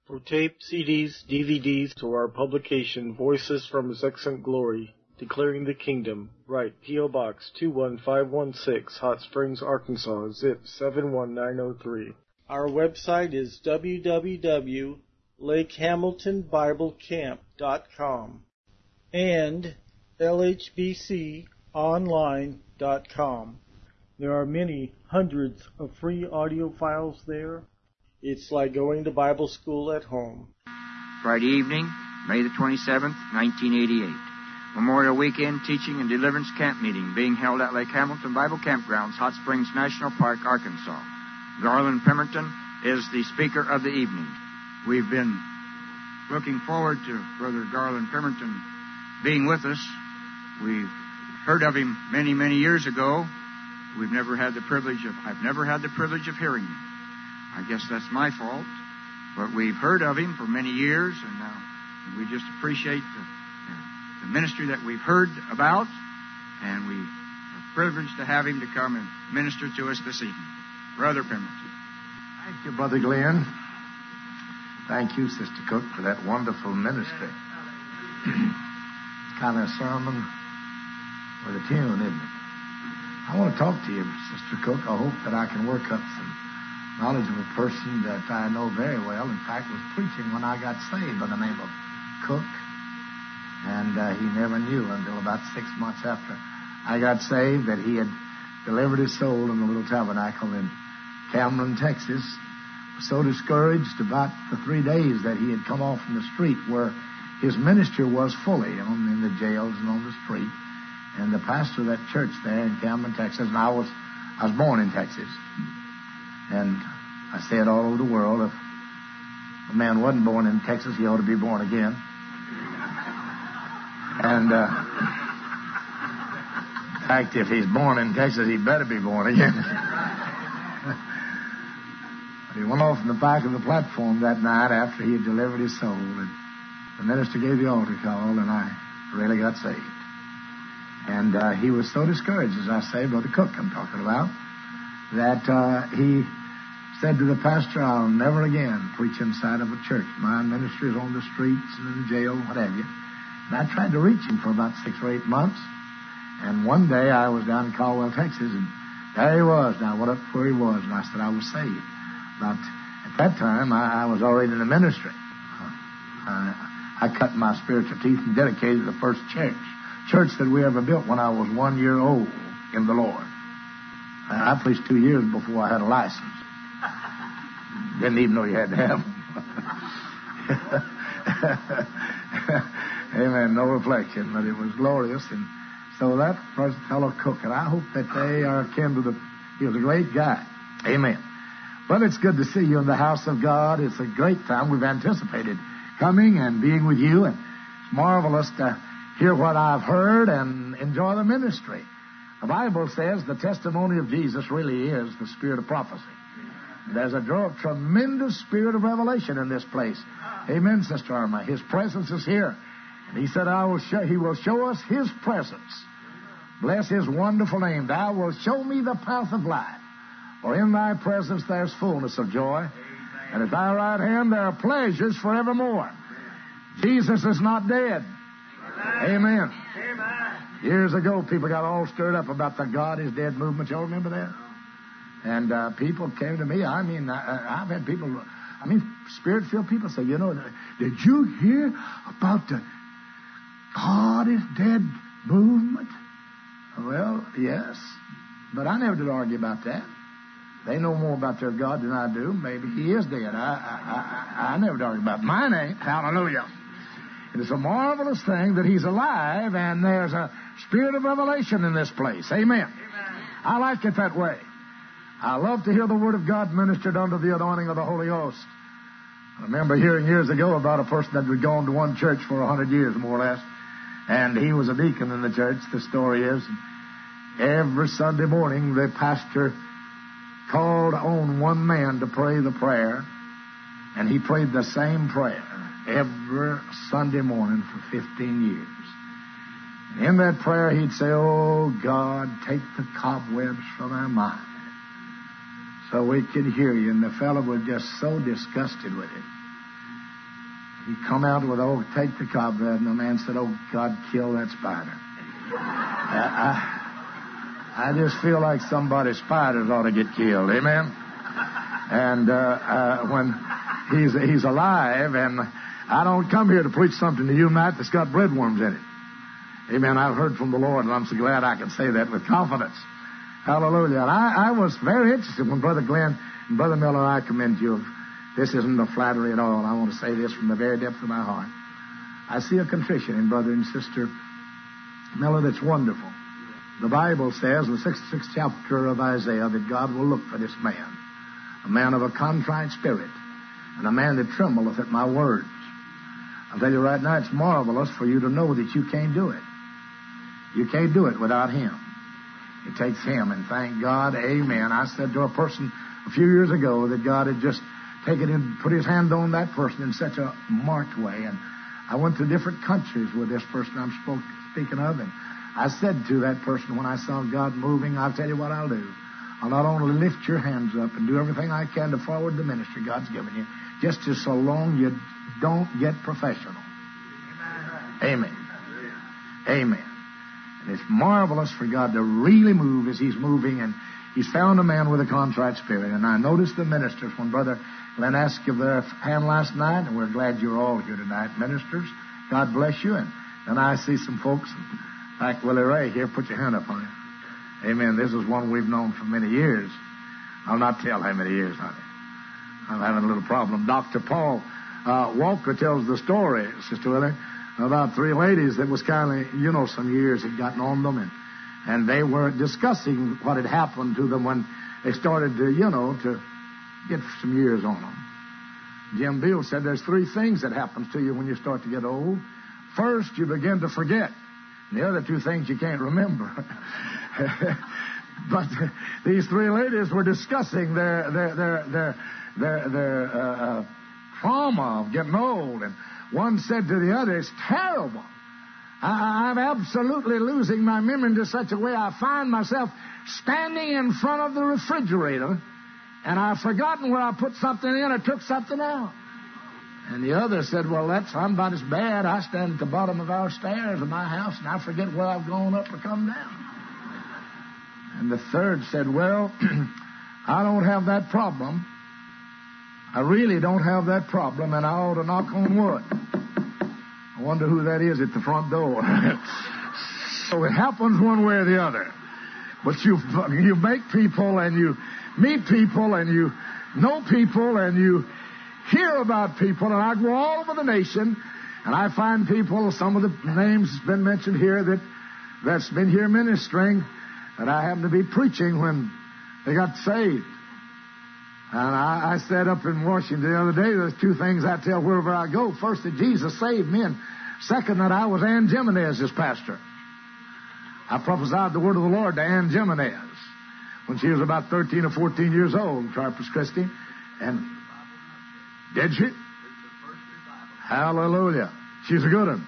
For tape, CDs, DVDs, or our publication, Voices from His Excellent Glory, Declaring the Kingdom, write P.O. Box 21516, Hot Springs, Arkansas, zip 71903. Our website is www.lakehamiltonbiblecamp.com and lhbconline.com. There are many hundreds of free audio files there. It's like going to Bible school at home. Friday evening, May the 27th, 1988. Memorial Weekend Teaching and Deliverance Camp Meeting being held at Lake Hamilton Bible Campgrounds, Hot Springs National Park, Arkansas. Garland Pemberton is the speaker of the evening. We've been looking forward to Brother Garland Pemberton being with us. We've heard of him many, many years ago. I've never had the privilege of hearing him. I guess that's my fault. But we've heard of him for many years, and we just appreciate the ministry that we've heard about, and we are privileged to have him to come and minister to us this evening. Brother Pemberton. Thank you, Brother Glenn. Thank you, Sister Cook, for that wonderful ministry. Kind of a sermon with a tune, isn't it? I want to talk to you, Sister Cook. I hope that I can work up some knowledge of a person that I know very well. In fact, was preaching when I got saved by the name of Cook. And he never knew until about 6 months after I got saved that he had delivered his soul in the little tabernacle in Cameron, Texas. Was so discouraged about the 3 days that he had come off from the street where his ministry was fully in the jails and on the street. And the pastor of that church there in Cameron, Texas, and I was born in Texas. And I say it all over the world, if a man wasn't born in Texas, he ought to be born again. And in fact, if he's born in Texas, he better be born again. But he went off in the back of the platform that night after he had delivered his soul. And the minister gave the altar call, and I really got saved. And he was so discouraged, as I say, Brother Cook I'm talking about, that he said to the pastor, I'll never again preach inside of a church. My ministry is on the streets and in jail, what have you. And I tried to reach him for about 6 or 8 months. And one day I was down in Caldwell, Texas, and there he was. Now, I went up where he was, and I said I was saved. But at that time, I was already in the ministry. I cut my spiritual teeth and dedicated the first church that we ever built when I was 1 year old in the Lord. I preached 2 years before I had a license. Didn't even know you had to have them. Amen. No reflection, but it was glorious. And so that first fellow Cook, and I hope that they are akin to he was a great guy. Amen. Well, it's good to see you in the house of God. It's a great time. We've anticipated coming and being with you, and it's marvelous to hear what I've heard and enjoy the ministry. The Bible says the testimony of Jesus really is the spirit of prophecy. There's a tremendous spirit of revelation in this place. Amen, Sister Irma. His presence is here. And he said, he will show us his presence. Bless his wonderful name. Thou wilt show me the path of life. For in thy presence there's fullness of joy. And at thy right hand there are pleasures forevermore. Jesus is not dead. Amen. Years ago, people got all stirred up about the God is dead movement. Y'all remember that? And people came to me. I've had people, spirit-filled people say, did you hear about the God is dead movement? Well, yes. But I never did argue about that. They know more about their God than I do. Maybe he is dead. I never did argue about it. Mine ain't. Hallelujah. It is a marvelous thing that he's alive, and there's a spirit of revelation in this place. Amen. I like it that way. I love to hear the Word of God ministered under the anointing of the Holy Ghost. I remember hearing years ago about a person that had gone to one church for 100 years, more or less, and he was a deacon in the church, the story is. Every Sunday morning, the pastor called on one man to pray the prayer, and he prayed the same prayer every Sunday morning for 15 years. And in that prayer, he'd say, oh, God, take the cobwebs from our mind so we could hear you. And the fellow was just so disgusted with it. He come out with, oh, take the cobweb. And the man said, oh, God, kill that spider. I just feel like somebody's spiders ought to get killed. Amen? And when he's alive, and I don't come here to preach something to you, Matt, that's got breadworms in it. Amen. I've heard from the Lord, and I'm so glad I can say that with confidence. Hallelujah. And I was very interested when Brother Glenn and Brother Miller, I commend you. This isn't a flattery at all. I want to say this from the very depth of my heart. I see a contrition in Brother and Sister Miller that's wonderful. The Bible says in the 66th chapter of Isaiah that God will look for this man, a man of a contrite spirit, and a man that trembleth at my words. I'll tell you right now, it's marvelous for you to know that you can't do it. You can't do it without Him. It takes Him, and thank God, amen. I said to a person a few years ago that God had just taken and put His hand on that person in such a marked way, and I went to different countries with this person I'm speaking of, and I said to that person when I saw God moving, I'll tell you what I'll do. I'll not only lift your hands up and do everything I can to forward the ministry God's given you, just as so long you don't get professional. Amen. Amen. And it's marvelous for God to really move as He's moving, and He's found a man with a contrite spirit. And I noticed the ministers when Brother Glenn asked you their hand last night, and we're glad you're all here tonight, ministers. God bless you. And then I see some folks like Willie Ray here. Put your hand up on it. Amen. This is one we've known for many years. I'll not tell how many years, honey. I'm having a little problem. Dr. Paul Walker tells the story, Sister Willie, about three ladies that was kind of, some years had gotten on them, and they were discussing what had happened to them when they started to, to get some years on them. Jim Beale said there's three things that happens to you when you start to get old. First, you begin to forget. And the other two things you can't remember. But these three ladies were discussing their trauma of getting old, and one said to the other, it's terrible. I'm absolutely losing my memory in such a way I find myself standing in front of the refrigerator, and I've forgotten where I put something in or took something out. And the other said, well, I'm about as bad. I stand at the bottom of our stairs in my house, and I forget where I've gone up or come down. And the third said, well, I don't have that problem. I really don't have that problem, and I ought to knock on wood. I wonder who that is at the front door. So it happens one way or the other. But you make people, and you meet people, and you know people, and you hear about people. And I go all over the nation, and I find people, some of the names that's been mentioned here that's been here ministering, that I happened to be preaching when they got saved. And I said up in Washington the other day, there's two things I tell wherever I go. First, that Jesus saved me, and second, that I was Ann Jimenez's pastor. I prophesied the word of the Lord to Ann Jimenez when she was about 13 or 14 years old in Corpus Christi. And did she? Hallelujah. She's a good one.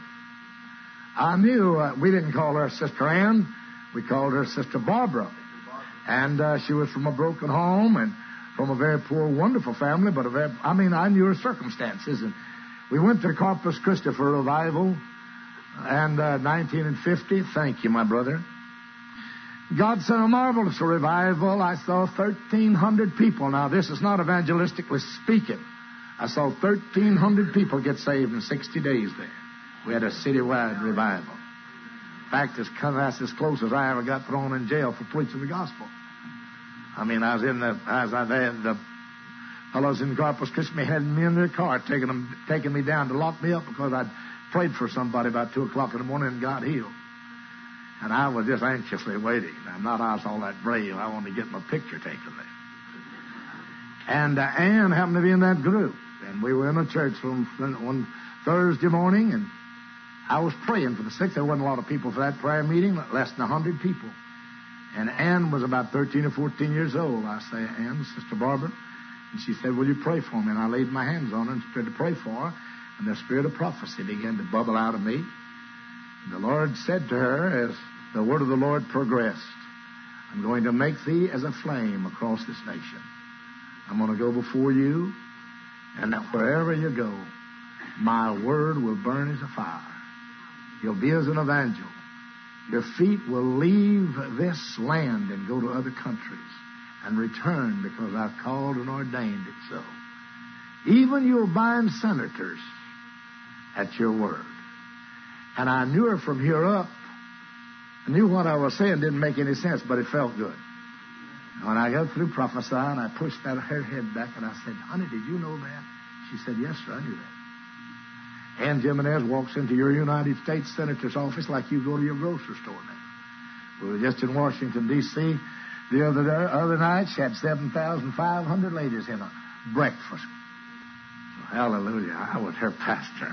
I knew we didn't call her Sister Ann. We called her Sister Barbara. And she was from a broken home and from a very poor, wonderful family, but I knew her circumstances. And we went to Corpus Christi for a revival, and 1950. Thank you, my brother. God sent a marvelous revival. I saw 1,300 people. Now, this is not evangelistically speaking. I saw 1,300 people get saved in 60 days there. We had a citywide revival. In fact, that's as close as I ever got thrown in jail for preaching the gospel. I was the fellows in Corpus Christi had me in their car, taking me down to lock me up because I'd prayed for somebody about 2 o'clock in the morning and got healed. And I was just anxiously waiting. I was all that brave. I wanted to get my picture taken there. And Ann happened to be in that group. And we were in a church one Thursday morning, and I was praying for the sick. There wasn't a lot of people for that prayer meeting, less than 100 people. And Ann was about 13 or 14 years old. I say, Ann, Sister Barbara. And she said, will you pray for me? And I laid my hands on her and started to pray for her. And the spirit of prophecy began to bubble out of me. And the Lord said to her, as the word of the Lord progressed, I'm going to make thee as a flame across this nation. I'm going to go before you, and that wherever you go, My word will burn as a fire. You'll be as an evangel. Your feet will leave this land and go to other countries and return because I've called and ordained it so. Even you'll bind senators at your word. And I knew her from here up. I knew what I was saying didn't make any sense, but it felt good. When I got through prophesying, I pushed her head back and I said, honey, did you know that? She said, yes, sir, I knew that. Ann Jimenez walks into your United States Senator's office like you go to your grocery store now. We were just in Washington, D.C. the other night. She had 7,500 ladies in a breakfast. Hallelujah. I was her pastor.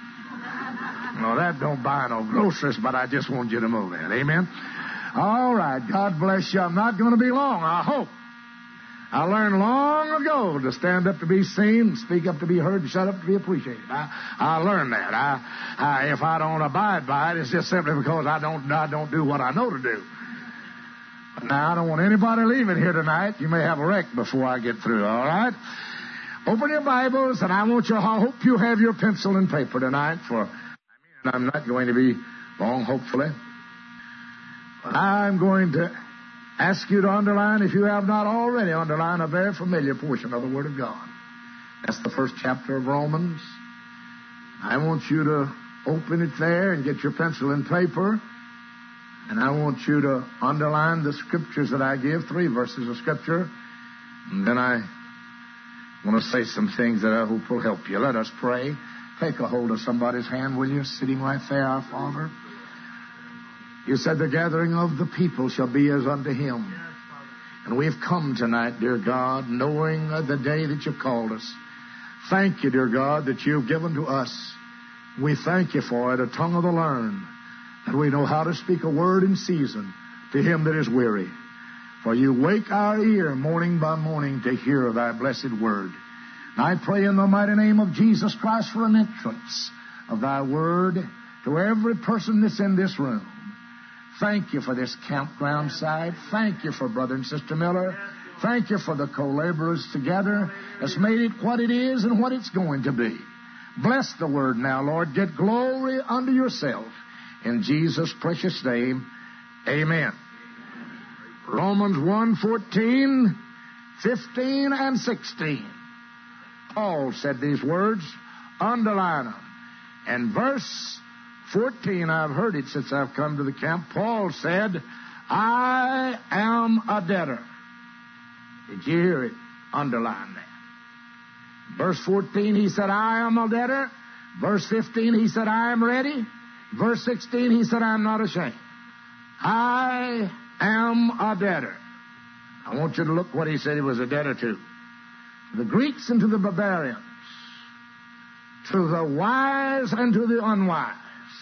Well, that don't buy no groceries, but I just want you to know that. Amen? All right. God bless you. I'm not going to be long, I hope. I learned long ago to stand up to be seen, speak up to be heard, and shut up to be appreciated. I learned that. If I don't abide by it, it's just simply because I don't do what I know to do. But now, I don't want anybody leaving here tonight. You may have a wreck before I get through, all right? Open your Bibles, and I hope you have your pencil and paper tonight, for I'm not going to be long, hopefully. But I'm going to ask you to underline, if you have not already underlined, a very familiar portion of the Word of God. That's the first chapter of Romans. I want you to open it there and get your pencil and paper. And I want you to underline the scriptures that I give, 3 verses of Scripture. And then I want to say some things that I hope will help you. Let us pray. Take a hold of somebody's hand, will you? Sitting right there, our Father. You said the gathering of the people shall be as unto him. And we've come tonight, dear God, knowing the day that you've called us. Thank you, dear God, that you've given to us. We thank you for it, a tongue of the learned, that we know how to speak a word in season to him that is weary. For you wake our ear morning by morning to hear thy blessed word. And I pray in the mighty name of Jesus Christ for an entrance of thy word to every person that's in this room. Thank you for this campground site. Thank you for Brother and Sister Miller. Thank you for the co-laborers together that's made it what it is and what it's going to be. Bless the word now, Lord. Get glory unto yourself. In Jesus' precious name, amen. Romans 1:14, 15, and 16. Paul said these words. Underline them. And verse 14, I've heard it since I've come to the camp. Paul said, I am a debtor. Did you hear it? Underline that. Verse 14, he said, I am a debtor. Verse 15, he said, I am ready. Verse 16, he said, I am not ashamed. I am a debtor. I want you to look what he said he was a debtor to. To the Greeks and to the barbarians. To the wise and to the unwise.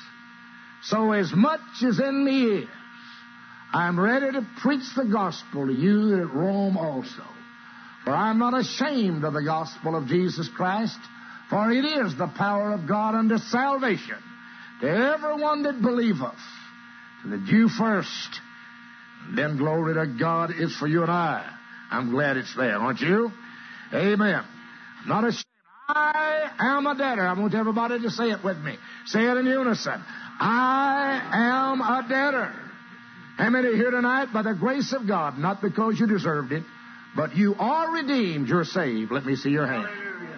So as much as in me is, I'm ready to preach the gospel to you at Rome also. For I'm not ashamed of the gospel of Jesus Christ, for it is the power of God unto salvation to everyone that believeth, to the Jew first, and then glory to God is for you and I. I'm glad it's there, aren't you? Amen. I'm not ashamed. I am a debtor. I want everybody to say it with me. Say it in unison. I am a debtor. How many here tonight? By the grace of God, not because you deserved it, but you are redeemed. You're saved. Let me see your hand.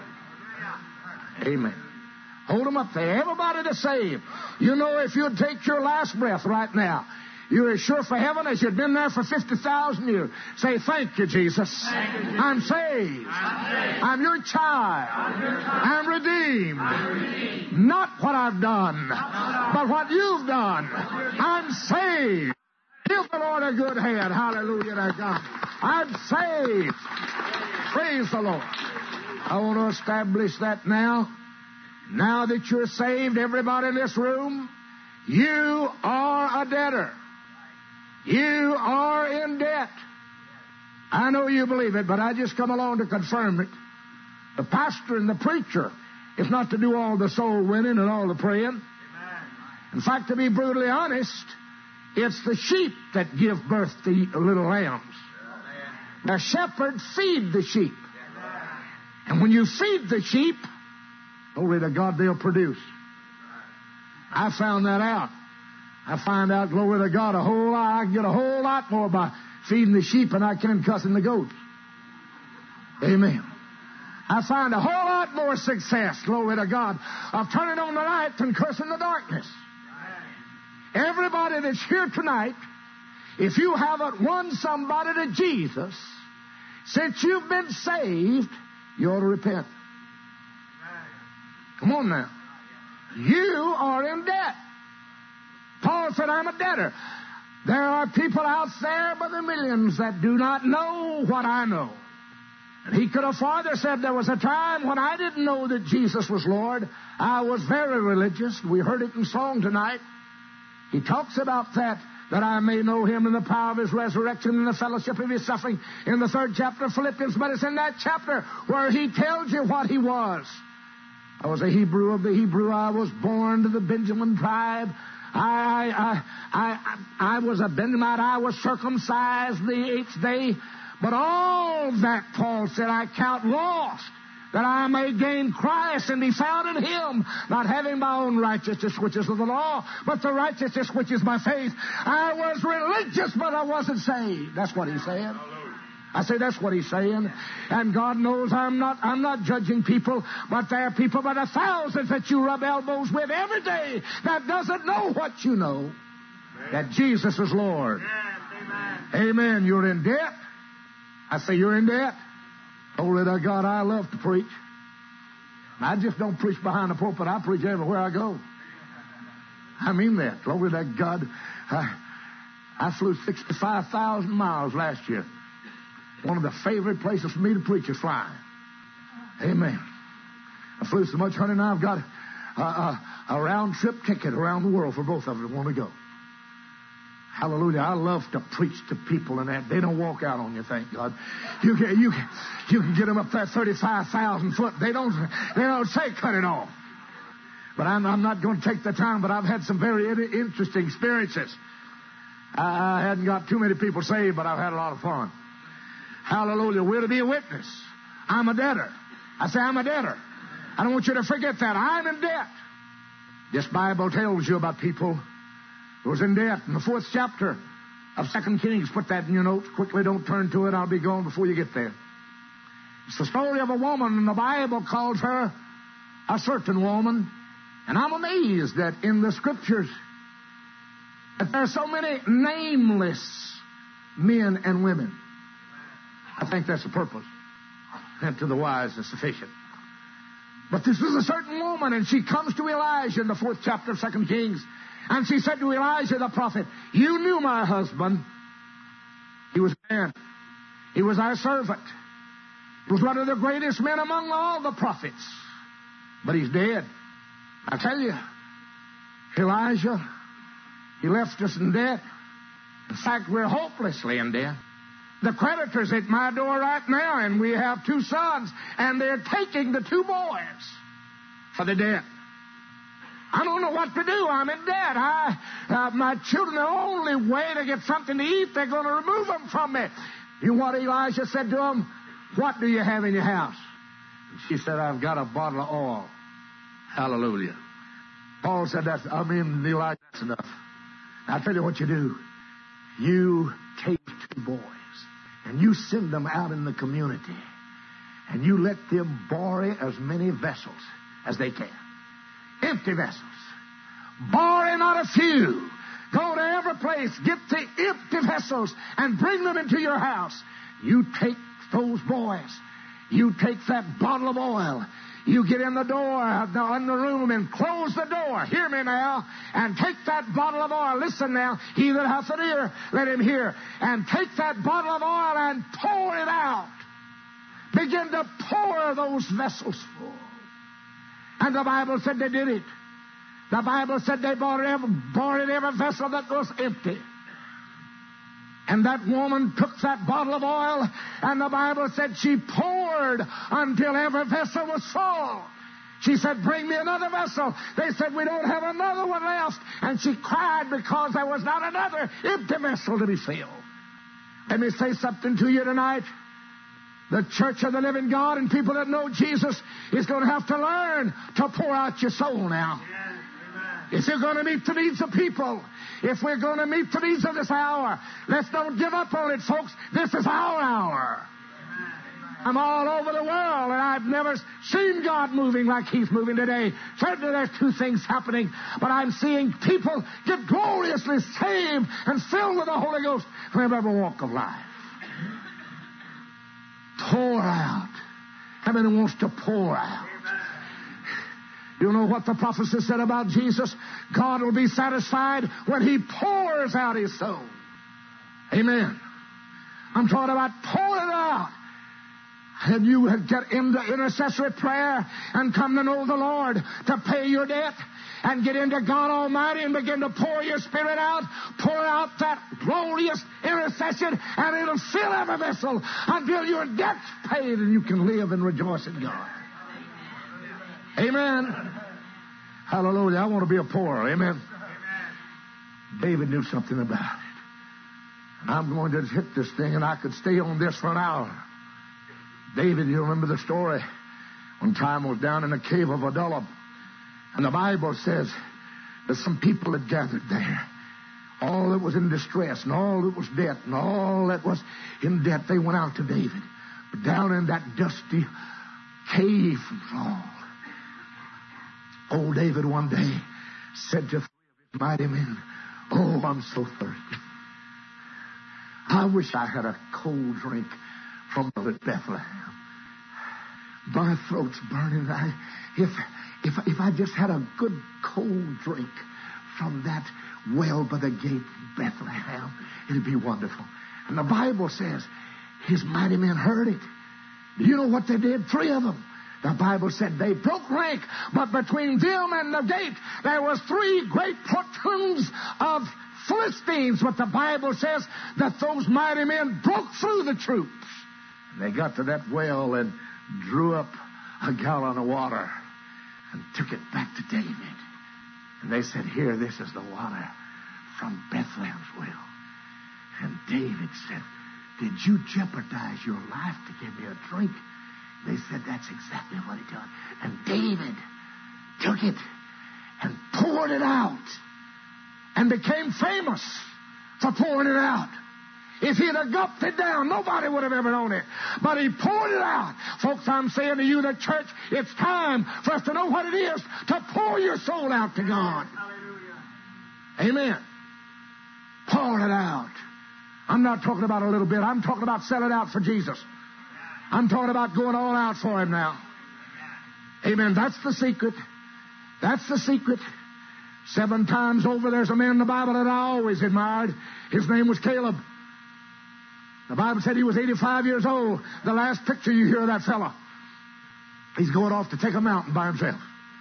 Amen. Hold them up there. Everybody that's saved. You know, if you'd take your last breath right now, you're as sure for heaven as you'd been there for 50,000 years. Say, thank you, Jesus. Thank you. I'm saved. I'm your child. I'm redeemed. Not what I've done, but what you've done. I'm saved. Give the Lord a good hand. Hallelujah to God. I'm saved. Praise the Lord. I want to establish that now. Now that you're saved, everybody in this room, you are a debtor. You are in debt. I know you believe it, but I just come along to confirm it. The pastor and the preacher is not to do all the soul winning and all the praying. In fact, to be brutally honest, it's the sheep that give birth to little lambs. The shepherd feed the sheep. And when you feed the sheep, Glory to God, they'll produce. I found that out. I find out, glory to God, a whole lot. I can get a whole lot more by feeding the sheep than I can cussing the goats. Amen. I find a whole lot more success, glory to God, of turning on the light than cursing the darkness. Everybody that's here tonight, if you haven't won somebody to Jesus, since you've been saved, you ought to repent. Come on now. You are in debt. Paul said, I'm a debtor. There are people out there by the millions that do not know what I know. And he could have farther said, there was a time when I didn't know that Jesus was Lord. I was very religious. We heard it in song tonight. He talks about that I may know him in the power of his resurrection and the fellowship of his suffering in the 3rd chapter of Philippians. But it's in that chapter where he tells you what he was. I was a Hebrew of the Hebrew. I was born to the Benjamin tribe. I was a Benjamite. I was circumcised the 8th day. But all that, Paul said, I count lost, that I may gain Christ and be found in him, not having my own righteousness, which is of the law, but the righteousness which is by faith. I was religious, but I wasn't saved. That's what he's saying. I say that's what he's saying. And God knows I'm not judging people, but there are people by the thousands that you rub elbows with every day that doesn't know what you know. Amen. That Jesus is Lord. Yes, amen. Amen. You're in debt. I say you're in debt. Glory to God, I love to preach. I just don't preach behind the pulpit. I preach everywhere I go. I mean that. Glory to God. I flew 65,000 miles last year. One of the favorite places for me to preach is flying. Amen. I flew so much, honey, now I've got a round-trip ticket around the world for both of them that want to go. Hallelujah. I love to preach to people and that. They don't walk out on you, thank God. You can get them up that 35,000 foot. They don't say cut it off. But I'm not going to take the time, but I've had some very interesting experiences. I hadn't got too many people saved, but I've had a lot of fun. Hallelujah. We're to be a witness. I'm a debtor. I say I'm a debtor. I don't want you to forget that. I'm in debt. This Bible tells you about people who was in debt. In the 4th chapter of 2 Kings, put that in your notes. Quickly, don't turn to it. I'll be gone before you get there. It's the story of a woman, and the Bible calls her a certain woman. And I'm amazed that in the Scriptures that there are so many nameless men and women. I think that's the purpose. And to the wise is sufficient. But this is a certain woman, and she comes to Elijah in the 4th chapter of 2 Kings. And she said to Elijah the prophet, you knew my husband. He was a man. He was our servant. He was one of the greatest men among all the prophets. But he's dead. I tell you, Elijah, he left us in debt. In fact, we're hopelessly in debt. The creditors at my door right now, and we have 2 sons, and they're taking the 2 boys for the debt. I don't know what to do. I'm in debt. My children, the only way to get something to eat, they're going to remove them from me. You know what Elijah said to them? What do you have in your house? She said, I've got a bottle of oil. Hallelujah. Paul said, Elijah, that's enough. Now, I'll tell you what you do. You take 2 boys, and you send them out in the community, and you let them borrow as many vessels as they can. Empty vessels. Borrow not a few. Go to every place. Get the empty vessels and bring them into your house. You take those boys. You take that bottle of oil. You get in the door, in the room, and close the door. Hear me now. And take that bottle of oil. Listen now. He that hath an ear, let him hear. And take that bottle of oil and pour it out. Begin to pour those vessels full. And the Bible said they did it. The Bible said they borrowed every vessel that was empty. And that woman took that bottle of oil, and the Bible said she poured until every vessel was full. She said, bring me another vessel. They said, we don't have another one left. And she cried because there was not another empty vessel to be filled. Let me say something to you tonight. The church of the living God and people that know Jesus is going to have to learn to pour out your soul now. If you're going to meet the needs of people, if we're going to meet the needs of this hour, let's don't give up on it, folks. This is our hour. I'm all over the world, and I've never seen God moving like He's moving today. Certainly there's two things happening, but I'm seeing people get gloriously saved and filled with the Holy Ghost from every walk of life. Pour out. How many wants to pour out? You know what the prophecy said about Jesus? God will be satisfied when He pours out His soul. Amen. I'm talking about pouring out. And you get into intercessory prayer and come to know the Lord to pay your debt and get into God Almighty and begin to pour your spirit out. Pour out that glorious intercession, and it'll fill every vessel until your debt's paid and you can live and rejoice in God. Amen. Hallelujah. I want to be a pourer. Amen. David knew something about it. And I'm going to hit this thing, and I could stay on this for an hour. David, you remember the story? One time I was down in the cave of Adullam, and the Bible says that some people had gathered there. All that was in distress, and all that was debt, and all that was in debt, they went out to David. But down in that dusty cave wall, old David one day said to 3 of his mighty men, "Oh, I'm so thirsty. I wish I had a cold drink from Bethlehem. My throat's burning. If I just had a good cold drink from that well by the gate in Bethlehem, it'd be wonderful." And the Bible says his mighty men heard it. Do you know what they did? 3 of them. The Bible said they broke rank, but between them and the gate there was 3 great platoons of Philistines. But the Bible says that those mighty men broke through the troops. They got to that well and drew up a gallon of water and took it back to David. And they said, "Here, this is the water from Bethlehem's well." And David said, "Did you jeopardize your life to give me a drink?" They said, "That's exactly what he did." And David took it and poured it out and became famous for pouring it out. If he'd have gulped it down, nobody would have ever known it. But he poured it out. Folks, I'm saying to you, the church, it's time for us to know what it is to pour your soul out to God. Amen. Pour it out. I'm not talking about a little bit. I'm talking about sell it out for Jesus. I'm talking about going all out for Him now. Amen. That's the secret. That's the secret. 7 times over, there's a man in the Bible that I always admired. His name was Caleb. The Bible said he was 85 years old. The last picture you hear of that fella, he's going off to take a mountain by himself.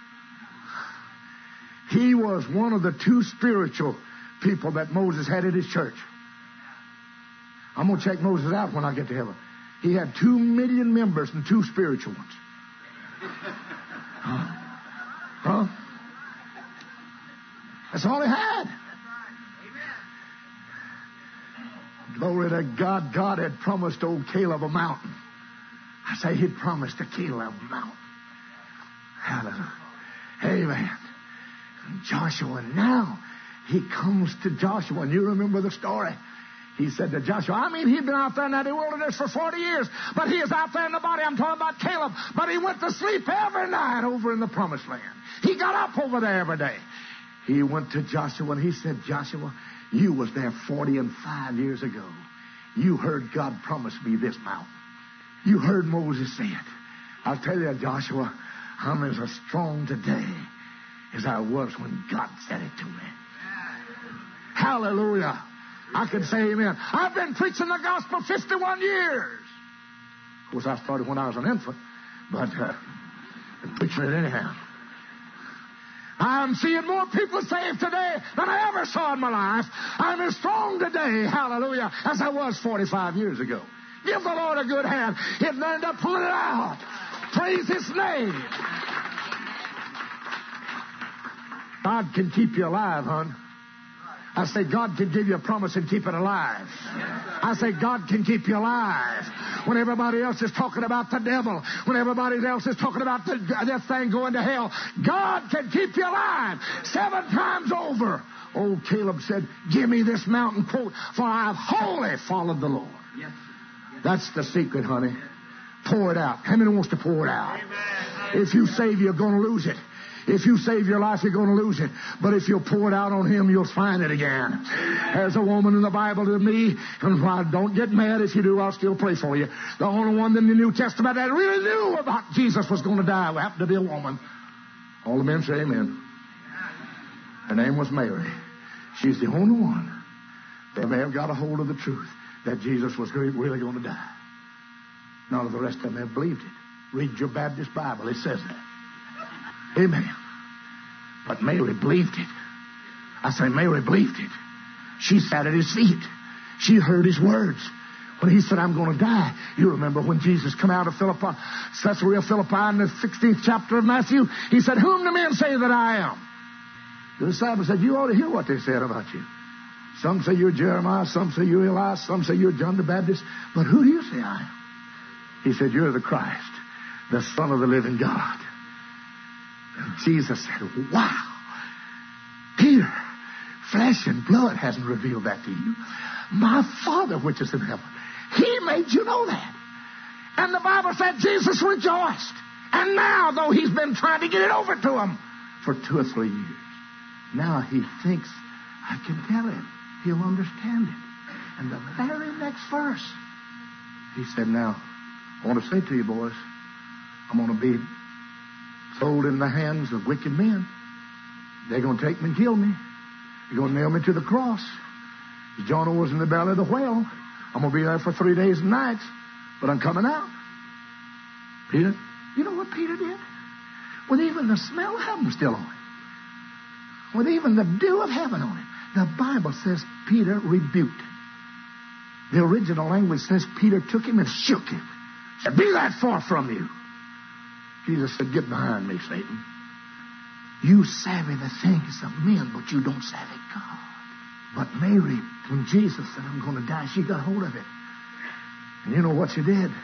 He was one of the 2 spiritual people that Moses had at his church. I'm going to check Moses out when I get to heaven. He had 2 million members and 2 spiritual ones. Huh? That's all he had. Glory to God. God had promised old Caleb a mountain. I say He'd promised to Caleb a mountain. Hallelujah. Amen. And Joshua, now he comes to Joshua, and you remember the story. He said to Joshua, he'd been out there in that wilderness for 40 years, but he is out there in the body. I'm talking about Caleb. But he went to sleep every night over in the Promised Land. He got up over there every day. He went to Joshua, and he said, "Joshua, you was there 45 years ago. You heard God promise me this mountain. You heard Moses say it. I'll tell you, Joshua, I'm as strong today as I was when God said it to me." Hallelujah. I can say amen. I've been preaching the gospel 51 years. Of course, I started when I was an infant, but I'm preaching it anyhow. I'm seeing more people saved today than I ever saw in my life. I'm as strong today, hallelujah, as I was 45 years ago. Give the Lord a good hand. He'd learned to pull it out. Praise His name. God can keep you alive, hon. I say God can give you a promise and keep it alive. I say God can keep you alive. when everybody else is talking about the devil, when everybody else is talking about this thing going to hell, God can keep you alive 7 times over. Old Caleb said, give me this mountain, quote, for I have wholly followed the Lord. Yes. That's the secret, honey. Pour it out. How many wants to pour it out? Amen. If you save, you're going to lose it. If you save your life, you're going to lose it. But if you'll pour it out on Him, you'll find it again. There's a woman in the Bible to me, and don't get mad if you do, I'll still pray for you. The only one in the New Testament that really knew about Jesus was going to die happened to be a woman. All the men say amen. Her name was Mary. She's the only one that may have got a hold of the truth that Jesus was really going to die. None of the rest of them have believed it. Read your Baptist Bible. It says that. Amen. But Mary believed it. I say Mary believed it. She sat at His feet. She heard His words. When He said, I'm going to die. You remember when Jesus come out of Caesarea Philippi in the 16th chapter of Matthew. He said, whom do men say that I am? The disciples said, you ought to hear what they said about you. Some say you're Jeremiah. Some say you're Elias. Some say you're John the Baptist. But who do you say I am? He said, you're the Christ, the Son of the living God. And Jesus said, wow, Peter, flesh and blood hasn't revealed that to you. My Father which is in heaven, He made you know that. And the Bible said Jesus rejoiced. And now, though He's been trying to get it over to him for 2 or 3 years, now he thinks, I can tell him. He'll understand it. And the very next verse, he said, now, I want to say to you, boys, I'm going to be sold in the hands of wicked men. They're going to take me and kill me. They're going to nail me to the cross. Jonah was in the belly of the whale. I'm going to be there for 3 days and nights, but I'm coming out. Peter, you know what Peter did? With even the smell of heaven still on him, with even the dew of heaven on him, the Bible says Peter rebuked him. The original language says Peter took him and shook him. Said, be that far from you. Jesus said, get behind me, Satan. You savvy the things of men, but you don't savvy God. But Mary, when Jesus said, I'm going to die, she got hold of it. And you know what she did?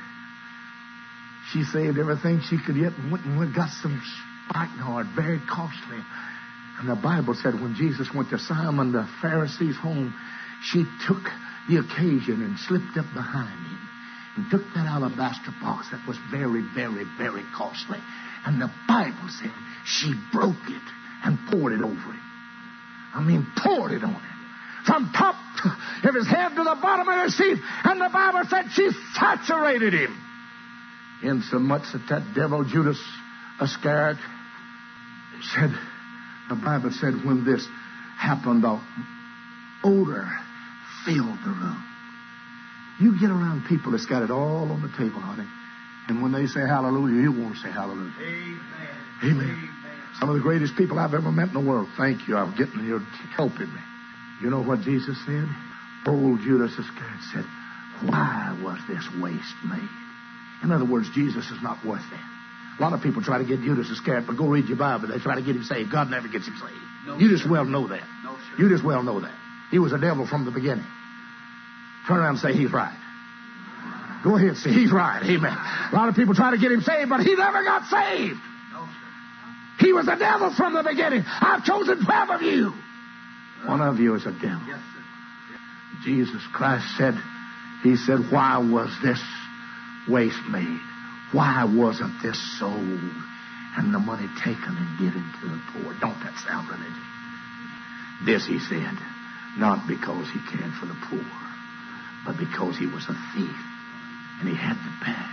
She saved everything she could get and went and got some spikenard, very costly. And the Bible said when Jesus went to Simon the Pharisee's home, she took the occasion and slipped up behind him and took that alabaster box that was very, very, very costly. And the Bible said she broke it and poured it over him. I mean, poured it on him. From top of his head to the bottom of his feet. And the Bible said she saturated him. Insomuch that devil Judas Iscariot said, the Bible said when this happened, the odor filled the room. You get around people that's got it all on the table, honey. And when they say hallelujah, you want to say hallelujah. Amen. Amen. Amen. Some of the greatest people I've ever met in the world. Thank you. I'm getting you helping me. You know what Jesus said? Old Judas Iscariot said, why was this waste made? In other words, Jesus is not worth that. A lot of people try to get Judas Iscariot, but go read your Bible. They try to get him saved. God never gets him saved. No, you just well know that. No, sir. You just well know that. He was a devil from the beginning. Turn around and say, he's right. Go ahead and say, he's right. Amen. A lot of people try to get him saved, but he never got saved. No, sir. He was a devil from the beginning. I've chosen 12 of you. One of you is a devil. Yes, sir. Yes. Jesus Christ said, He said, why was this waste made? Why wasn't this sold and the money taken and given to the poor? Don't that sound religious? This, He said, not because He cared for the poor, but because He was a thief and He had the bag.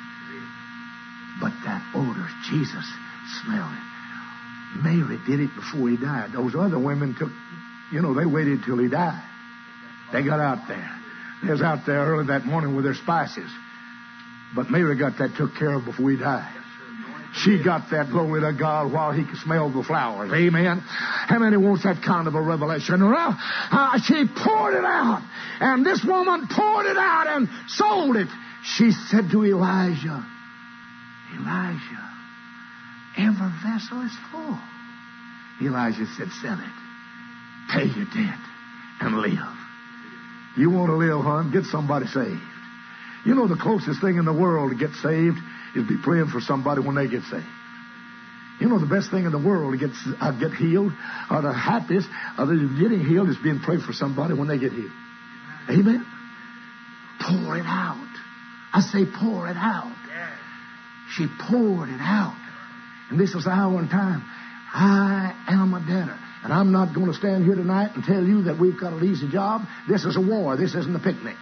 But that odor, Jesus smelled it. Mary did it before He died. Those other women took, they waited till He died. They got out there. They was out there early that morning with their spices. But Mary got that took care of before He died. She got that, glory to God, while He could smell the flowers. Amen. How many wants that kind of a revelation? Well, she poured it out. And this woman poured it out and sold it. She said to Elijah, Elijah, every vessel is full. Elijah said, sell it. Pay your debt and live. You want to live, hon? Get somebody saved. You know, the closest thing in the world to get saved is be praying for somebody when they get saved. You know, the best thing in the world to get healed, or the happiest of getting healed, is being prayed for somebody when they get healed. Amen? Pour it out. I say pour it out. She poured it out. And this is our one time. I am a debtor. And I'm not going to stand here tonight and tell you that we've got an easy job. This is a war. This isn't a picnic.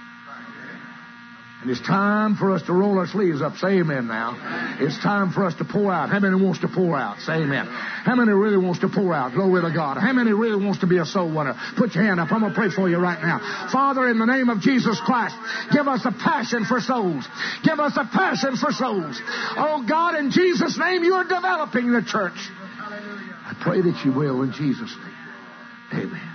And it's time for us to roll our sleeves up. Say amen now. It's time for us to pour out. How many wants to pour out? Say amen. How many really wants to pour out? Glory to God. How many really wants to be a soul winner? Put your hand up. I'm going to pray for you right now. Father, in the name of Jesus Christ, give us a passion for souls. Give us a passion for souls. Oh God, in Jesus' name, you are developing the church. I pray that you will in Jesus' name. Amen.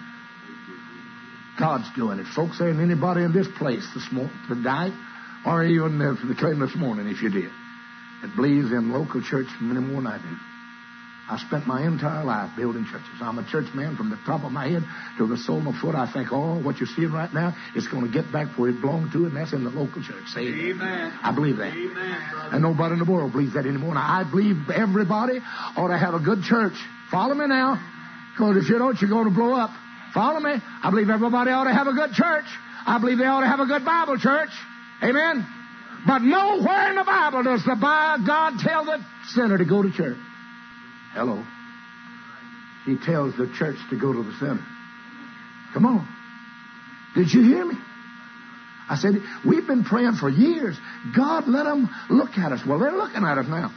God's doing it. Folks, there ain't anybody in this place tonight, or even if they came this morning, if you did, that believes in local church many more than I do. I spent my entire life building churches. I'm a church man from the top of my head to the sole of my foot. I think all what you're seeing right now is going to get back where it belonged to, and that's in the local church. Say amen. I believe that. Amen. And nobody in the world believes that anymore. Now, I believe everybody ought to have a good church. Follow me now, because if you don't, you're going to blow up. Follow me. I believe everybody ought to have a good church. I believe they ought to have a good Bible church. Amen. But nowhere in the Bible does the God tell the sinner to go to church. Hello. He tells the church to go to the sinner. Come on. Did you hear me? I said, we've been praying for years. God, let them look at us. Well, they're looking at us now.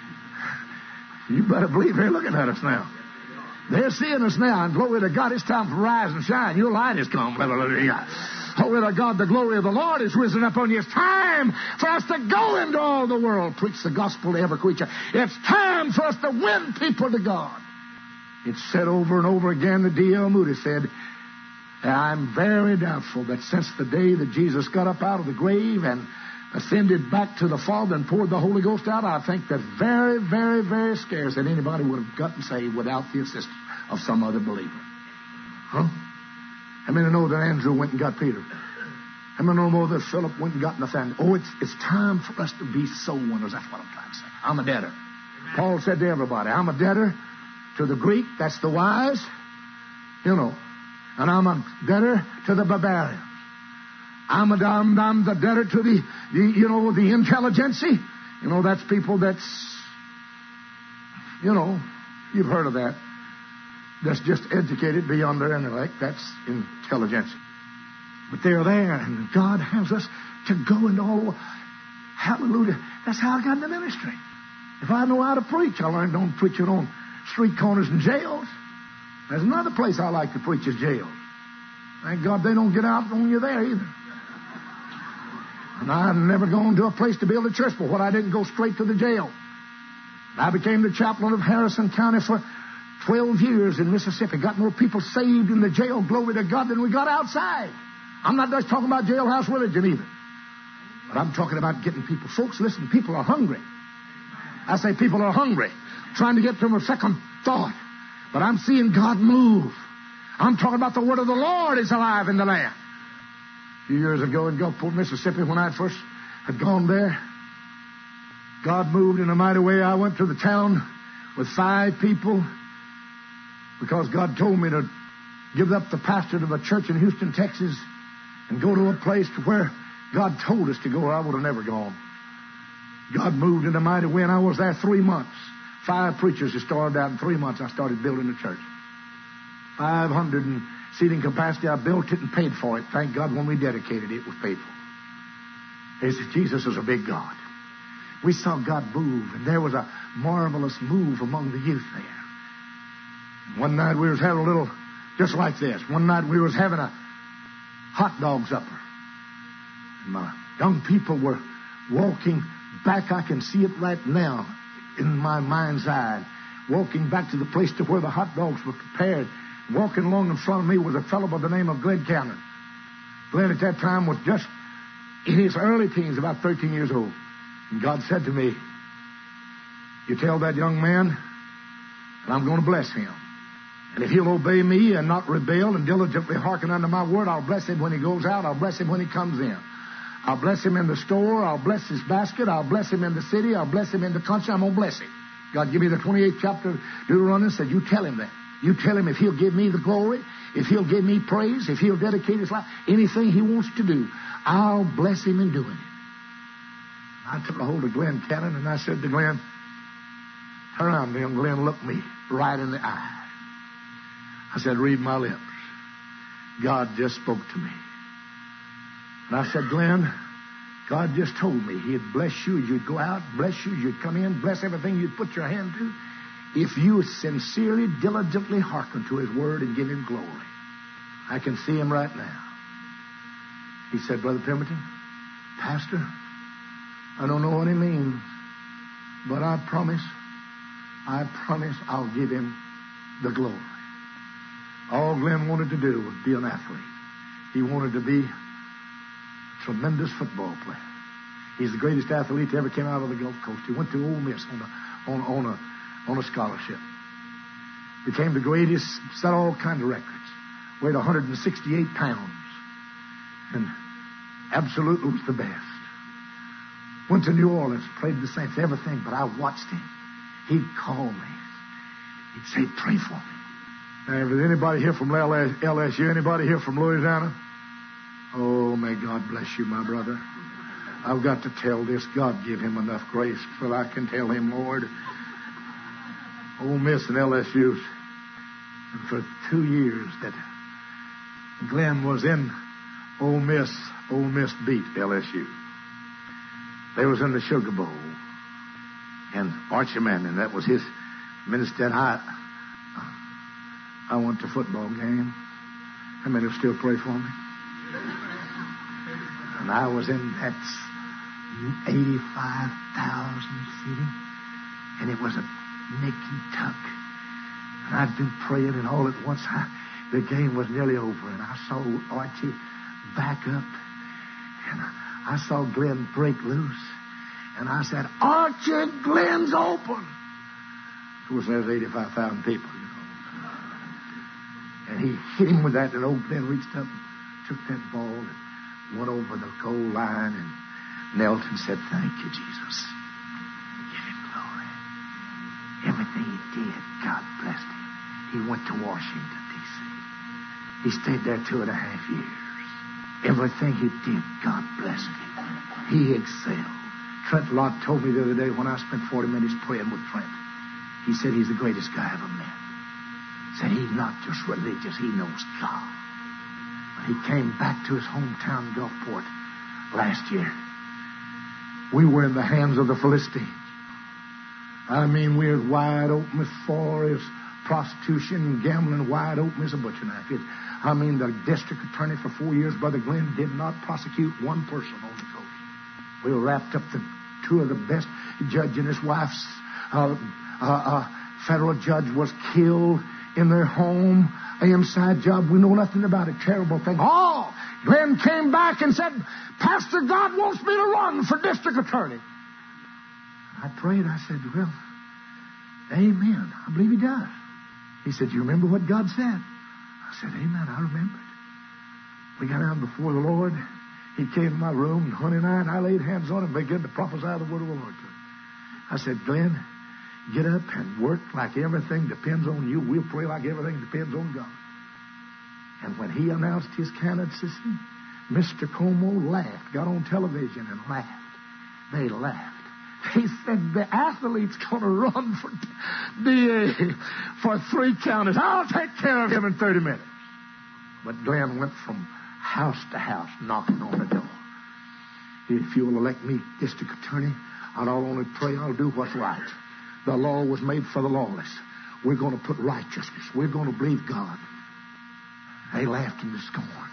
You better believe they're looking at us now. They're seeing us now, and glory to God, it's time for rise and shine. Your light has come. Hallelujah. Glory to God, the glory of the Lord is risen upon you. It's time for us to go into all the world, preach the gospel to every creature. It's time for us to win people to God. It's said over and over again, that D.L. Moody said, I'm very doubtful that since the day that Jesus got up out of the grave and ascended back to the Father and poured the Holy Ghost out, I think that very, very, very scarce that anybody would have gotten saved without the assistance of some other believer. Huh? How many know that Andrew went and got Peter? How many know that Philip went and got Nathaniel? Oh, it's time for us to be soul winners. That's what I'm trying to say. I'm a debtor. Amen. Paul said to everybody, I'm a debtor to the Greek, that's the wise, you know, and I'm a debtor to the barbarian. I'm the debtor to the intelligentsia. You know, that's people that's, you know, you've heard of that. That's just educated beyond their intellect. That's intelligentsia. But they're there, and God has us to go into all the world. Hallelujah. That's how I got into ministry. If I know how to preach, I learned don't preach it on street corners and jails. There's another place I like to preach is jails. Thank God they don't get out on you there either. And I've never gone to a place to build a church, but what I didn't go straight to the jail. I became the chaplain of Harrison County for 12 years in Mississippi. Got more people saved in the jail, glory to God, than we got outside. I'm not just talking about jailhouse religion either. But I'm talking about getting people. Folks, listen, people are hungry. I say people are hungry, trying to get to a second thought. But I'm seeing God move. I'm talking about the word of the Lord is alive in the land. A few years ago in Gulfport, Mississippi, when I first had gone there, God moved in a mighty way. I went to the town with 5 people because God told me to give up the pastor of a church in Houston, Texas, and go to a place to where God told us to go, or I would have never gone. God moved in a mighty way, and I was there 3 months. 5 preachers had started out in 3 months. I started building a church. 500 in seating capacity. I built it and paid for it. Thank God when we dedicated it, it was paid for. Jesus is a big God. We saw God move, and there was a marvelous move among the youth there. One night we was having a little, just like this. One night we was having a hot dog supper. And my young people were walking back. I can see it right now in my mind's eye. Walking back to the place to where the hot dogs were prepared. Walking along in front of me was a fellow by the name of Glenn Cannon. Glenn at that time was just in his early teens, about 13 years old. And God said to me, you tell that young man, and I'm going to bless him. And if he'll obey me and not rebel and diligently hearken unto my word, I'll bless him when he goes out. I'll bless him when he comes in. I'll bless him in the store. I'll bless his basket. I'll bless him in the city. I'll bless him in the country. I'm going to bless him. God give me the 28th chapter of Deuteronomy, said, you tell him that. You tell him if he'll give me the glory, if he'll give me praise, if he'll dedicate his life, anything he wants to do, I'll bless him in doing it. I took a hold of Glenn Cannon and I said to Glenn, turn around, Glenn. Glenn looked me right in the eye. I said, read my lips. God just spoke to me. And I said, Glenn, God just told me he'd bless you as you'd go out, bless you as you'd come in, bless everything you'd put your hand to, if you sincerely, diligently hearken to his word and give him glory. I can see him right now. He said, Brother Pemberton, Pastor, I don't know what he means, but I promise I'll give him the glory. All Glenn wanted to do was be an athlete. He wanted to be a tremendous football player. He's the greatest athlete that ever came out of the Gulf Coast. He went to Ole Miss on a scholarship. Became the greatest, set all kinds of records. Weighed 168 pounds. And absolutely was the best. Went to New Orleans, played the Saints, everything, but I watched him. He'd call me. He'd say, pray for me. Now, is anybody here from LSU? Anybody here from Louisiana? Oh, may God bless you, my brother. I've got to tell this. God give him enough grace so I can tell him, Lord. Ole Miss and LSU. And for 2 years that Glenn was in Ole Miss beat LSU. They was in the Sugar Bowl. And Archie Manning, that was his minister. I went to a football game. How many will still pray for me? And I was in that 85,000 seating. And it was a nick and tuck. And I'd been praying, and all at once the game was nearly over. And I saw Archie back up. And I saw Glenn break loose. And I said, Archie, Glenn's open. Of course, there's 85,000 people, you know. And he hit him with that, and old Glenn reached up and took that ball and went over the goal line and knelt and said, thank you, Jesus. Give him glory. Everything he did, God blessed him. He went to Washington, D.C. He stayed there 2.5 years. Everything he did, God blessed him. He excelled. Trent Lott told me the other day when I spent 40 minutes praying with Trent, he said he's the greatest guy I ever met. Said he's not just religious, he knows God. When he came back to his hometown Gulfport last year, we were in the hands of the Philistines. I mean, we were wide open as far as prostitution and gambling, wide open as a butcher knife. I mean, the district attorney for 4 years, Brother Glenn, did not prosecute one person on the coast. We were wrapped up the two of the best. Judge and his wife's federal judge was killed in their home. Inside job. We know nothing about it. Terrible thing. Oh, Glenn came back and said, Pastor, God wants me to run for district attorney. I prayed. I said, well, amen. I believe he does. He said, you remember what God said? I said, amen. I remember it. We got down before the Lord. He came to my room, and Honey and I laid hands on him and began to prophesy the word of the Lord to him. I said, Glenn, get up and work like everything depends on you. We'll pray like everything depends on God. And when he announced his candidacy, Mr. Como laughed, got on television and laughed. They laughed. They said, the athlete's going to run for DA for 3 counties. I'll take care of him in 30 minutes. But Glenn went from house to house knocking on the door. If you will elect me district attorney, I'll only pray I'll do what's right. The law was made for the lawless. We're going to put righteousness. We're going to believe God. They laughed him to scorn.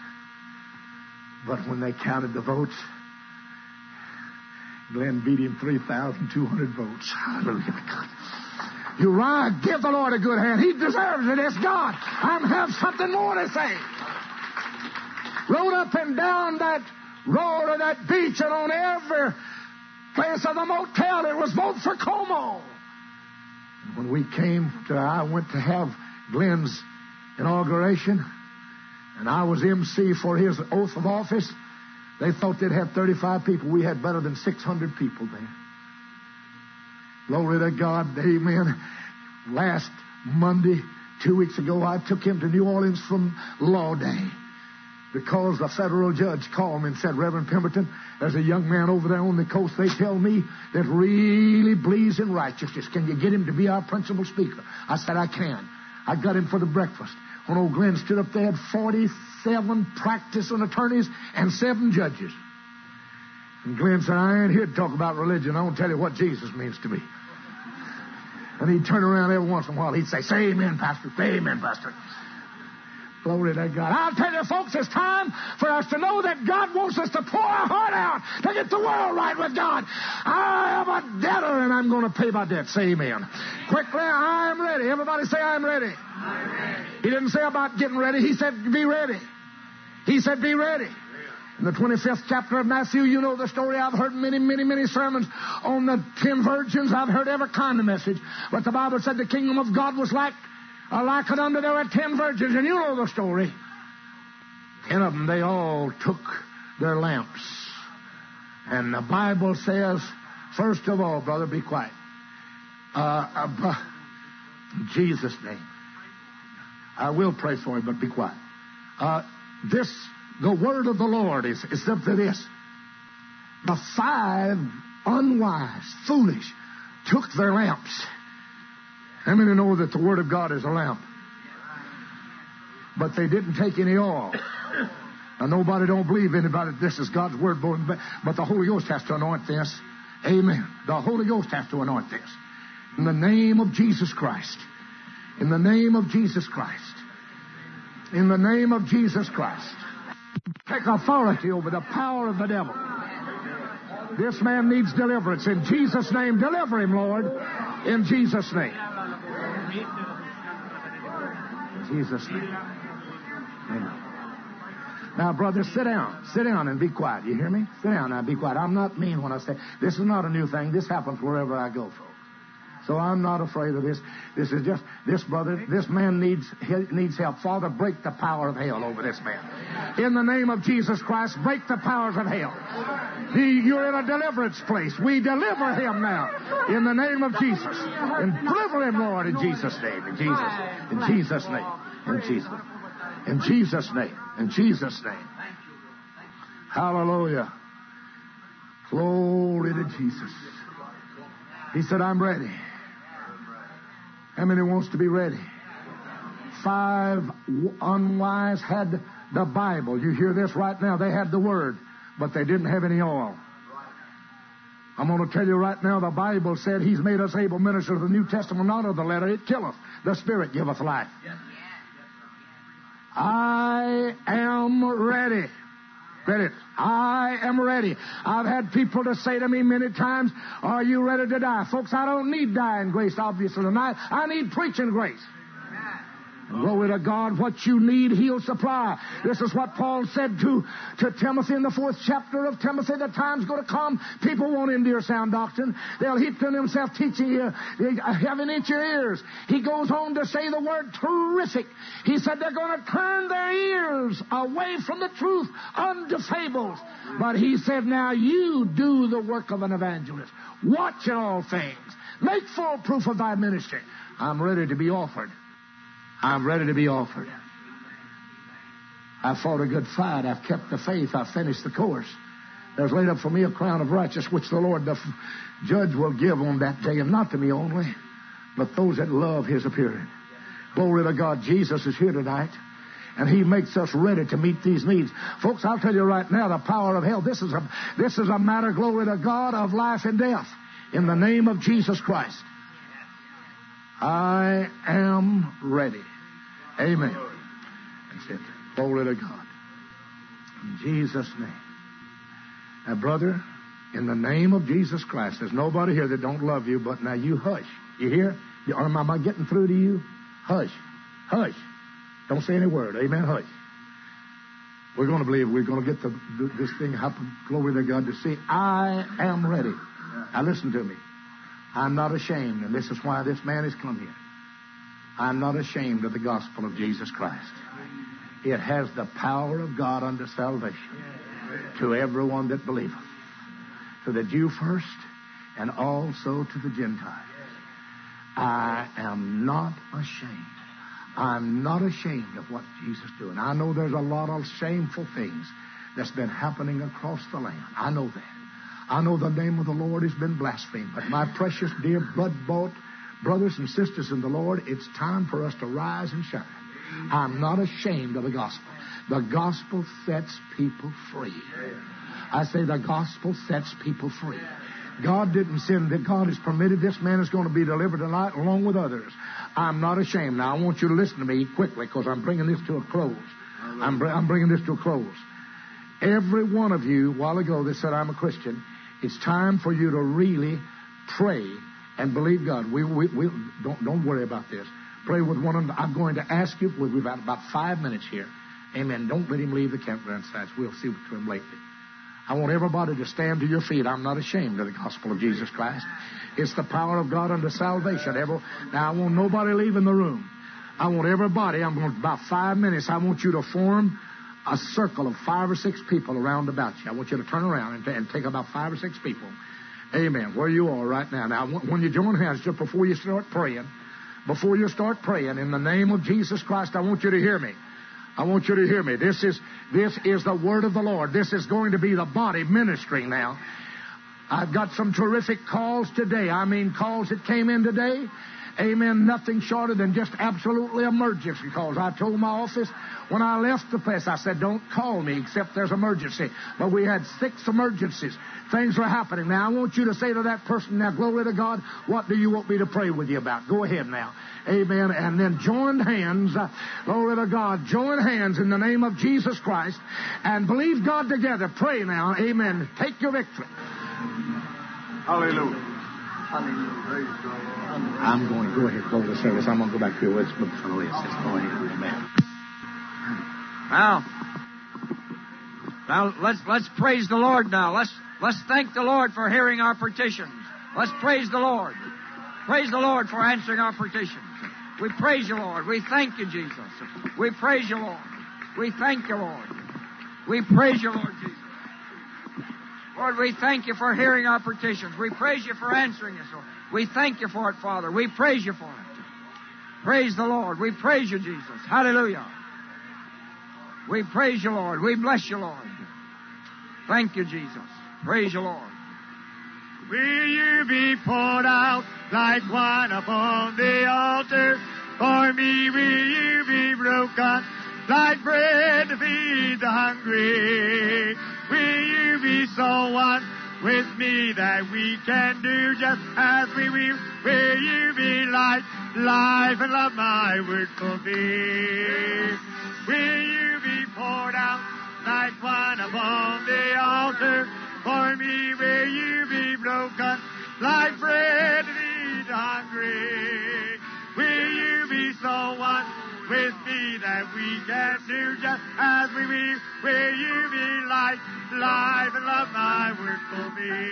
But when they counted the votes, Glenn beat him 3,200 votes. Hallelujah to God. Uriah, give the Lord a good hand. He deserves it. It's God. I have something more to say. Rode up and down that road or that beach, and on every place of the motel, it was vote for Como. When we came to, I went to have Glenn's inauguration, and I was MC for his oath of office. They thought they'd have 35 people. We had better than 600 people there. Glory to God. Amen. Last Monday, 2 weeks ago, I took him to New Orleans from Law Day because the federal judge called me and said, Reverend Pemberton, there's a young man over there on the coast, they tell me, that really believes in righteousness. Can you get him to be our principal speaker? I said, I can. I got him for the breakfast. When old Glenn stood up there, had 47 practicing attorneys and 7 judges. And Glenn said, I ain't here to talk about religion. I want to tell you what Jesus means to me. And he'd turn around every once in a while. He'd say amen, Pastor. Say amen, Pastor. Glory to God. I'll tell you, folks, it's time for us to know that God wants us to pour our heart out to get the world right with God. I am a debtor, and I'm going to pay my debt. Say amen. Quickly, I'm ready. Everybody say, I'm ready. I'm ready. He didn't say about getting ready. He said, be ready. He said, be ready. In the 25th chapter of Matthew, you know the story. I've heard many, many, many sermons on the 10 virgins. I've heard every kind of message. But the Bible said the kingdom of God was likened unto there were 10 virgins. And you know the story. 10 of them, they all took their lamps. And the Bible says, first of all, brother, be quiet. In Jesus' name. I will pray for you, but be quiet. The word of the Lord is simply this. The 5 unwise, foolish, took their lamps. How many know that the word of God is a lamp? But they didn't take any oil. Now, nobody don't believe anybody. This is God's word, but the Holy Ghost has to anoint this. Amen. The Holy Ghost has to anoint this. In the name of Jesus Christ. In the name of Jesus Christ. In the name of Jesus Christ. Take authority over the power of the devil. This man needs deliverance. In Jesus' name, deliver him, Lord. In Jesus' name. In Jesus' name. Amen. Now, brother, sit down. Sit down and be quiet. You hear me? Sit down now and be quiet. I'm not mean when I say, this is not a new thing. This happens wherever I go, folks. So I'm not afraid of this. This is just, this brother, this man needs help. Father, break the power of hell over this man. In the name of Jesus Christ, break the powers of hell. You're in a deliverance place. We deliver him now. In the name of Jesus. And deliver him, Lord, in Jesus' name. In Jesus' name. In Jesus' name. In Jesus' name. In Jesus' name. Hallelujah. Glory to Jesus. He said, I'm ready. How many wants to be ready? 5 unwise had the Bible. You hear this right now. They had the Word, but they didn't have any oil. I'm going to tell you right now, the Bible said He's made us able ministers of the New Testament, not of the letter. It killeth. The Spirit giveth life. I am ready. Read it. I am ready. I've had people to say to me many times, are you ready to die? Folks, I don't need dying grace, obviously, tonight. I need preaching grace. Glory to God. What you need, He'll supply. This is what Paul said to Timothy in the 4th chapter of Timothy. The time's going to come. People won't endure sound doctrine. They'll heap to themselves teaching you, having itch your ears. He goes on to say the word terrific. He said they're going to turn their ears away from the truth unto fables. But he said, now you do the work of an evangelist. Watch in all things. Make full proof of thy ministry. I'm ready to be offered. I'm ready to be offered. I fought a good fight. I've kept the faith. I've finished the course. There's laid up for me a crown of righteousness, which the Lord, the judge, will give on that day, and not to me only, but those that love His appearing. Glory to God. Jesus is here tonight, and He makes us ready to meet these needs. Folks, I'll tell you right now, the power of hell, this is a matter, glory to God, of life and death. In the name of Jesus Christ. I am ready. Amen. That's it. Glory to God. In Jesus' name. Now, brother, in the name of Jesus Christ, there's nobody here that don't love you, but now you hush. You hear? Am I getting through to you? Hush. Hush. Don't say any word. Amen. Hush. We're going to believe we're going to get this thing happen. Glory to God to see. I am ready. Now, listen to me. I'm not ashamed, and this is why this man has come here. I'm not ashamed of the gospel of Jesus Christ. It has the power of God unto salvation. to everyone that believeth, to the Jew first, and also to the Gentile. I am not ashamed. I'm not ashamed of what Jesus is doing. I know there's a lot of shameful things that's been happening across the land. I know that. I know the name of the Lord has been blasphemed. But my precious, dear, blood-bought brothers and sisters in the Lord, it's time for us to rise and shine. I'm not ashamed of the gospel. The gospel sets people free. I say the gospel sets people free. God didn't send that. God has permitted this man is going to be delivered tonight along with others. I'm not ashamed. Now, I want you to listen to me quickly because I'm bringing this to a close. I'm bringing this to a close. Every one of you, a while ago, that said, I'm a Christian, it's time for you to really pray and believe God. Don't worry about this. Pray with one another. I'm going to ask you, we've got about 5 minutes here. Amen. Don't let him leave the campground sites. We'll see to him lately. I want everybody to stand to your feet. I'm not ashamed of the gospel of Jesus Christ. It's the power of God unto salvation. Now, I want nobody leaving the room. I want everybody, about 5 minutes, I want you to form a circle of 5 or 6 people around about you. I want you to turn around and take about 5 or 6 people. Amen. Where you are right now. Now, when you join hands, just before you start praying, in the name of Jesus Christ, I want you to hear me. I want you to hear me. This is the word of the Lord. This is going to be the body ministering now. I've got some terrific calls today. I mean, calls that came in today. Amen. Nothing shorter than just absolutely emergency calls. I told my office when I left the place, I said, don't call me except there's emergency. But we had 6 emergencies. Things were happening. Now, I want you to say to that person, now, glory to God, what do you want me to pray with you about? Go ahead now. Amen. And then join hands, glory to God, join hands in the name of Jesus Christ and believe God together. Pray now. Amen. Take your victory. Hallelujah. I'm going to go ahead and close the service. I'm going to go back to your words. Go ahead. Amen. Now let's praise the Lord now. Let's thank the Lord for hearing our petitions. Let's praise the Lord. Praise the Lord for answering our petitions. We praise you, Lord. We thank you, Jesus. We praise you, Lord. We thank you, Lord. We praise you, Lord Jesus. Lord, we thank you for hearing our petitions. We praise you for answering us, Lord. We thank you for it, Father. We praise you for it. Praise the Lord. We praise you, Jesus. Hallelujah. We praise you, Lord. We bless you, Lord. Thank you, Jesus. Praise you, Lord. Will you be poured out like wine upon the altar? For me, will you be broken like bread to feed the hungry? Will you be so one with me that we can do just as we will? Will you be like life and love my word for me? Will you be poured out like wine upon the altar? For me, will you be broken like bread to feed the hungry? Will you be so one with me that we can do just as we will? Will you be like life and love my word for me?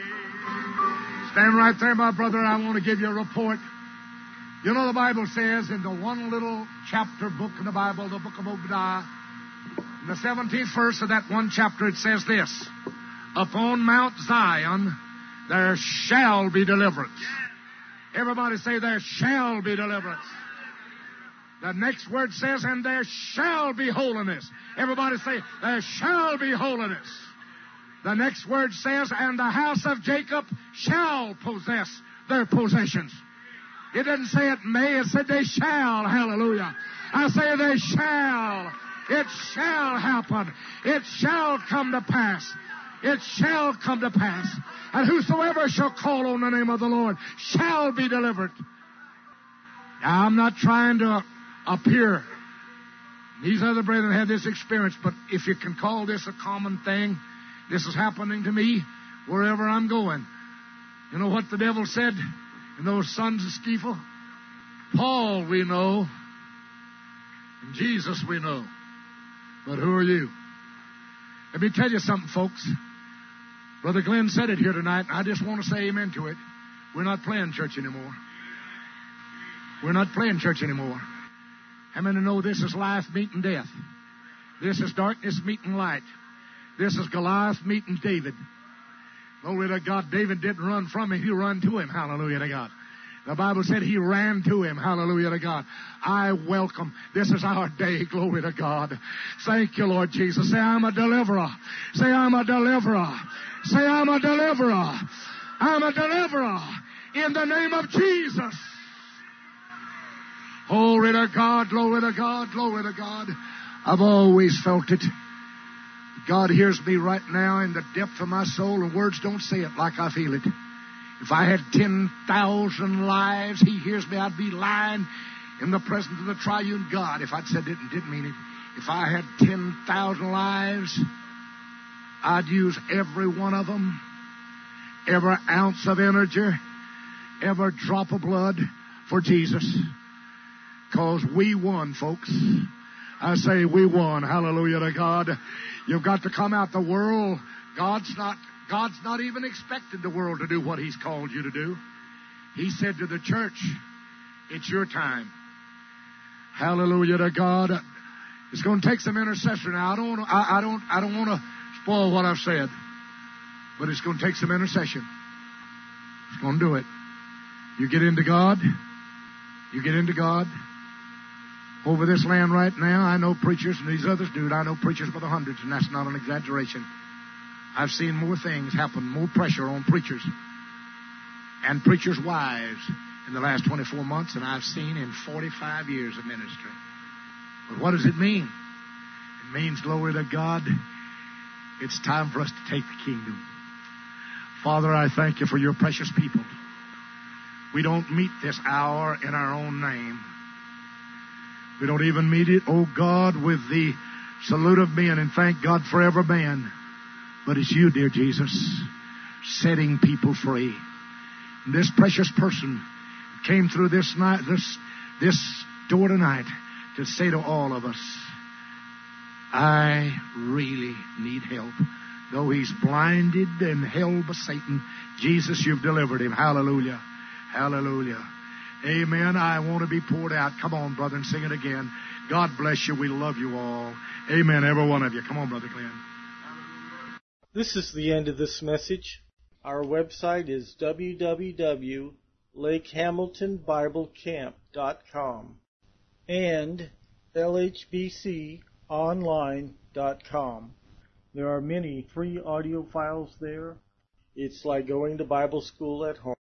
Stand right there, my brother. I want to give you a report. You know, the Bible says in the one little chapter book in the Bible, the book of Obadiah, in the 17th verse of that one chapter, it says this: upon Mount Zion there shall be deliverance. Everybody say, there shall be deliverance. The next word says, and there shall be holiness. Everybody say, there shall be holiness. The next word says, and the house of Jacob shall possess their possessions. It didn't say it may, it said they shall. Hallelujah. I say they shall. It shall happen. It shall come to pass. It shall come to pass. And whosoever shall call on the name of the Lord shall be delivered. Now, I'm not trying to appear. These other brethren had this experience, but if you can call this a common thing, this is happening to me wherever I'm going. You know what the devil said in those sons of Sceva? Paul we know, and Jesus we know, but who are you? Let me tell you something, folks. Brother Glenn said it here tonight, and I just want to say amen to it. We're not playing church anymore. We're not playing church anymore. How many know this is life meeting death? This is darkness meeting light. This is Goliath meeting David. Glory to God. David didn't run from him. He ran to him. Hallelujah to God. The Bible said he ran to him. Hallelujah to God. I welcome. This is our day. Glory to God. Thank you, Lord Jesus. Say, I'm a deliverer. Say, I'm a deliverer. Say, I'm a deliverer. I'm a deliverer in the name of Jesus. Glory to God. Glory to God. Glory to God. I've always felt it. God hears me right now in the depth of my soul, and words don't say it like I feel it. If I had 10,000 lives, He hears me. I'd be lying in the presence of the triune God if I'd said it and didn't mean it. If I had 10,000 lives, I'd use every one of them, every ounce of energy, every drop of blood for Jesus. Because we won, folks. I say we won. Hallelujah to God. You've got to come out the world. God's not even expecting the world to do what He's called you to do. He said to the church, it's your time. Hallelujah to God. It's going to take some intercession. Now, I don't want to spoil what I've said, but it's going to take some intercession. It's going to do it. You get into God. You get into God. Over this land right now, I know preachers, and these others do. I know preachers by the hundreds, and that's not an exaggeration. I've seen more things happen, more pressure on preachers and preachers' wives in the last 24 months than I've seen in 45 years of ministry. But what does it mean? It means, glory to God, it's time for us to take the kingdom. Father, I thank You for Your precious people. We don't meet this hour in our own name. We don't even meet it, oh God, with the salute of men and thank God for every man. But it's You, dear Jesus, setting people free. And this precious person came through this night, this door tonight to say to all of us, I really need help. Though he's blinded and held by Satan, Jesus, You've delivered him. Hallelujah. Hallelujah. Amen. I want to be poured out. Come on, brother, and sing it again. God bless you. We love you all. Amen, every one of you. Come on, Brother Glenn. This is the end of this message. Our website is www.lakehamiltonbiblecamp.com and lhbconline.com. There are many free audio files there. It's like going to Bible school at home.